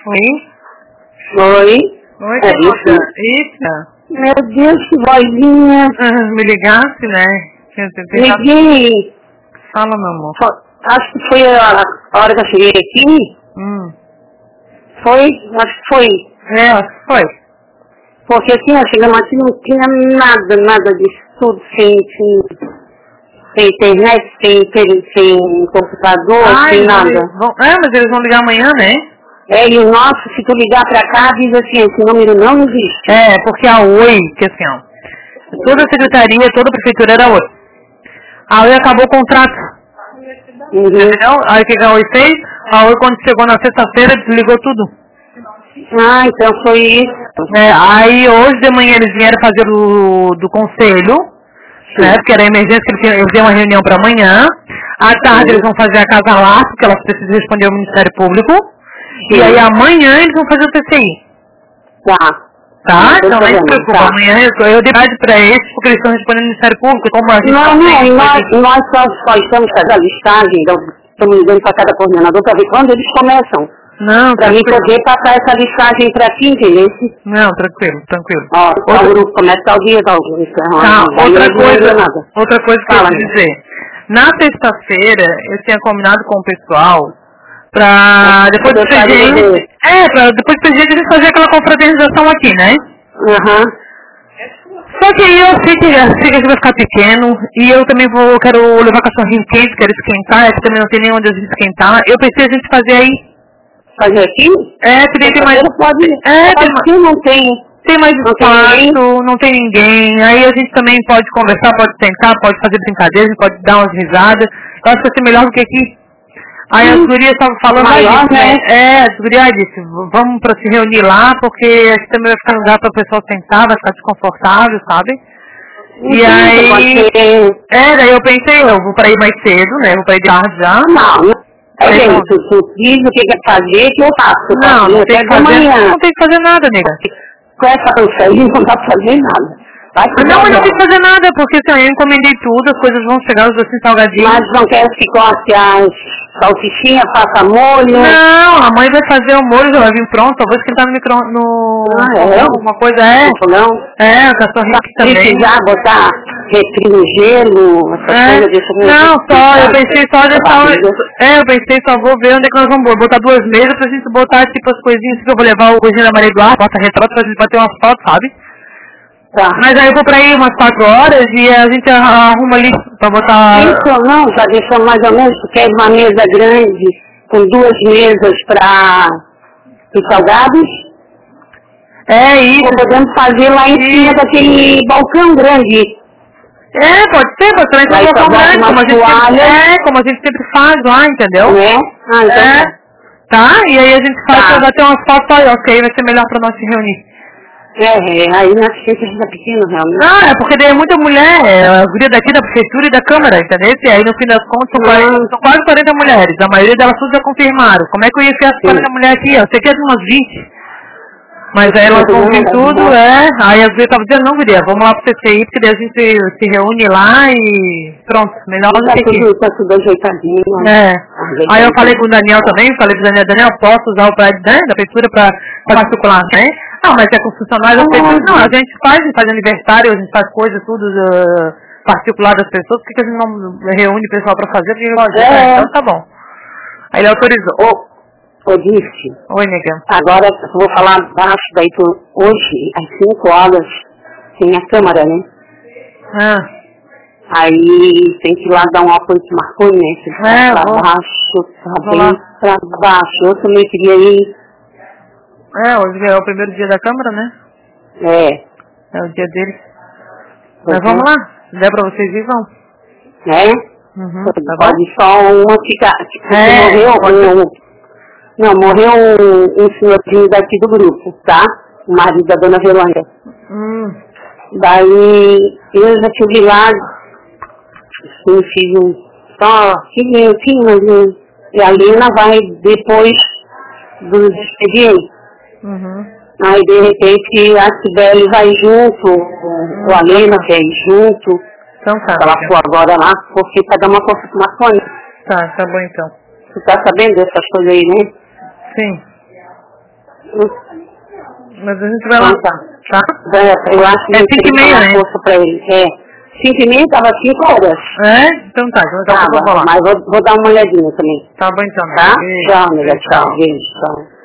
Oi? Oi? Oi, É Carlota. isso? Eita. Meu Deus, que vozinha. Me ligasse, né? Liguei. Fala, meu amor. Acho que foi a hora que eu cheguei aqui. Foi? Acho que foi. Acho que foi. Porque assim, eu chegamos aqui não tinha nada disso tudo, sem internet, sem computador, sem nada. Mas eles vão ligar amanhã, né? E o nosso, se tu ligar pra cá, diz assim, esse número não existe. Porque a Oi, que assim, ó, toda a secretaria, toda a prefeitura era Oi. A Oi acabou o contrato. Entendeu? Aí o que a Oi fez? A Oi, quando chegou na sexta-feira, desligou tudo. Então foi isso. Aí hoje de manhã eles vieram fazer do conselho, né? Porque era emergência, que eles iam uma reunião para amanhã. À tarde eles vão fazer a casa lá, porque elas precisam responder ao Ministério Público. E aí amanhã eles vão fazer o TCI. Tá? Então não se preocupa. Amanhã eu dei idade para eles, porque eles estão respondendo ao Ministério Público. Como a gente nós só estamos fazendo a listagem, estamos ligando para cada coordenador para ver quando eles começam. Não, para mim poder passar essa listagem para ti, entendeu? Não, tranquilo. O grupo começa tal dia, tal dia. Outra coisa que eu quero dizer. Na sexta-feira, eu tinha combinado com o pessoal pra depois do expediente. Depois do expediente a gente fazer aquela confraternização aqui, né? Só que aí eu sei que vai ficar pequeno e eu também quero levar cachorrinho quente, quero esquentar, que também não tem nem onde a gente esquentar. Eu pensei a gente fazer aí. Fazer aqui? Tem mais. Tem mais espaço, não tem ninguém. Aí a gente também pode conversar, pode sentar, pode fazer brincadeiras, pode dar umas risadas. Eu acho que vai ser melhor do que aqui. Aí as gurias estavam falando disso, né? As gurias disse, vamos pra se reunir lá, porque aqui também vai ficar um lugar para o pessoal sentar, vai ficar desconfortável, sabe? E aí. Daí eu pensei, eu vou pra ir mais cedo, né? Vou pra ir de tarde já. Tu diz o que quer fazer, que eu faço. Não tem que fazer nada, nega. Com essa cancelinha não dá pra fazer nada. Não tem que fazer nada, porque assim, eu encomendei tudo, as coisas vão chegar, os docinhos salgadinhos. Mas não quer que corte as salsichinhas, faça molho? Não, a mãe vai fazer o molho, já vai vir pronto, eu vou esquentar no alguma coisa, o cachorrinho aqui também. Precisar botar refri no gelo, essas coisas desse Não, eu pensei só vou ver onde é que nós vamos botar 2 mesas pra gente botar tipo as coisinhas que eu vou levar o coisinho da Maria Eduardo, bota retrato pra gente bater umas fotos, sabe? Mas aí eu vou pra aí umas 4 horas e a gente arruma ali pra botar... Isso não, já deixou mais ou menos, tu quer uma mesa grande com 2 mesas para os salgados? Isso. Podemos fazer lá em cima daquele balcão grande. Pode ser um balcão grande, como a gente sempre faz lá, entendeu? Tá? E aí a gente faz pra bater umas fotos aí, ok, vai ser melhor pra nós se reunir. Aí na assistência a gente é pequeno, realmente. Porque daí é muita mulher, a guria daqui da prefeitura e da Câmara, entendeu? E aí no fim das contas são quase 40 mulheres, a maioria delas tudo já confirmaram. Como é que eu ia enfiar as 40 mulheres aqui? Eu sei que é de umas 20. Mas aí elas vão vir tudo, Aí as gurias estavam dizendo, não, guria, vamos lá pro CCI, porque daí a gente se reúne lá e pronto, melhor do que aqui. Tá tudo ajeitadinho. Aí eu falei com o Daniel também, Daniel, posso usar o prédio da prefeitura pra particular, né? Não, mas é com funcionário da prefeitura. Não, a gente faz aniversário, a gente faz coisas, tudo particular das pessoas, por que a gente não reúne o pessoal pra fazer? Então tá bom. Aí ele autorizou. Disse. Oi, nega. Agora eu vou falar baixo, daí hoje, às 5 horas, tem a câmara, né? Aí tem que ir lá dar um apoio que marcou, né? Pra baixo, pra baixo. Eu também queria ir. Hoje é o primeiro dia da câmara, né? É o dia deles. Mas vamos lá. Se der pra vocês ir, vão. Pode só uma ficar. Morreu um senhorzinho daqui do grupo, tá? O marido da dona Verônica. Daí eu já tive lá, fiz só minutinho, e a Lina vai depois do expediente. Aí de repente a Sibeli vai junto, ou a Lina quer ir junto. Então tá. Ela for agora lá, porque pra dar uma confirmação. Tá bom então. Você tá sabendo dessas coisas aí, né? Sim. Mas a gente vai lá. Tá? Eu acho que é 5h30, né? Força pra ele. 5h30, tava 5 horas. Então tá, então eu vou falar. Mas vou dar uma olhadinha também. Tá bom então. Tá? Tchau, amiga. Tchau. Beijo, tchau.